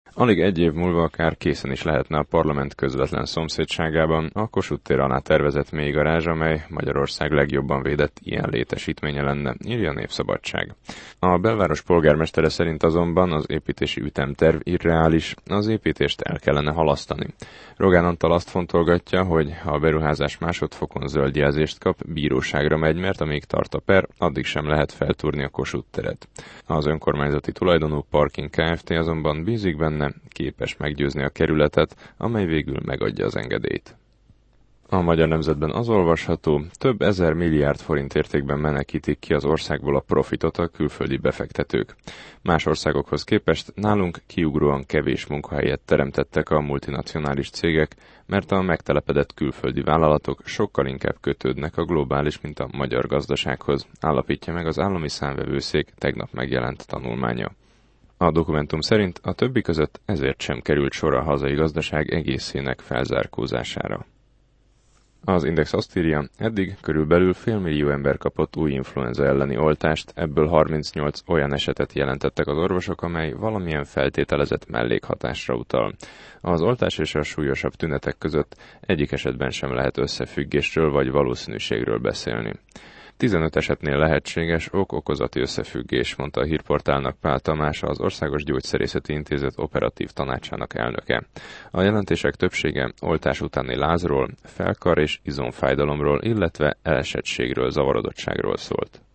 Alig egy év múlva akár készen is lehetne a parlament közvetlen szomszédságában a Kossuth tér alá tervezett mélygarázs, amely Magyarország legjobban védett ilyen létesítménye lenne, írja a Népszabadság. A belváros polgármestere szerint azonban az építési ütemterv irreális, az építést el kellene halasztani. Rogán Antal azt fontolgatja, hogy ha a beruházás másodfokon zöld jelzést kap, bíróságra megy, mert amíg tart a per, addig sem lehet feltúrni a Kossuth teret. Az önkormányzati tulajdonú Parking Kft. Azonban bízik benne, képes meggyőzni a kerületet, amely végül megadja az engedélyt. A Magyar Nemzetben az olvasható, több ezer milliárd forint értékben menekítik ki az országból a profitot a külföldi befektetők. Más országokhoz képest nálunk kiugróan kevés munkahelyet teremtettek a multinacionális cégek, mert a megtelepedett külföldi vállalatok sokkal inkább kötődnek a globális, mint a magyar gazdasághoz, állapítja meg az Állami Számvevőszék tegnap megjelent tanulmánya. A dokumentum szerint a többi között ezért sem került sor a hazai gazdaság egészének felzárkózására. Az Index azt írja, eddig körülbelül 500 000 ember kapott új influenza elleni oltást, ebből 38 olyan esetet jelentettek az orvosok, amely valamilyen feltételezett mellékhatásra utal. Az oltás és a súlyosabb tünetek között egyik esetben sem lehet összefüggésről vagy valószínűségről beszélni. 15 esetnél lehetséges ok-okozati összefüggés, mondta a hírportálnak Pál Tamás, az Országos Gyógyszerészeti Intézet operatív tanácsának elnöke. A jelentések többsége oltás utáni lázról, felkar és izomfájdalomról, illetve elesettségről, zavarodottságról szólt.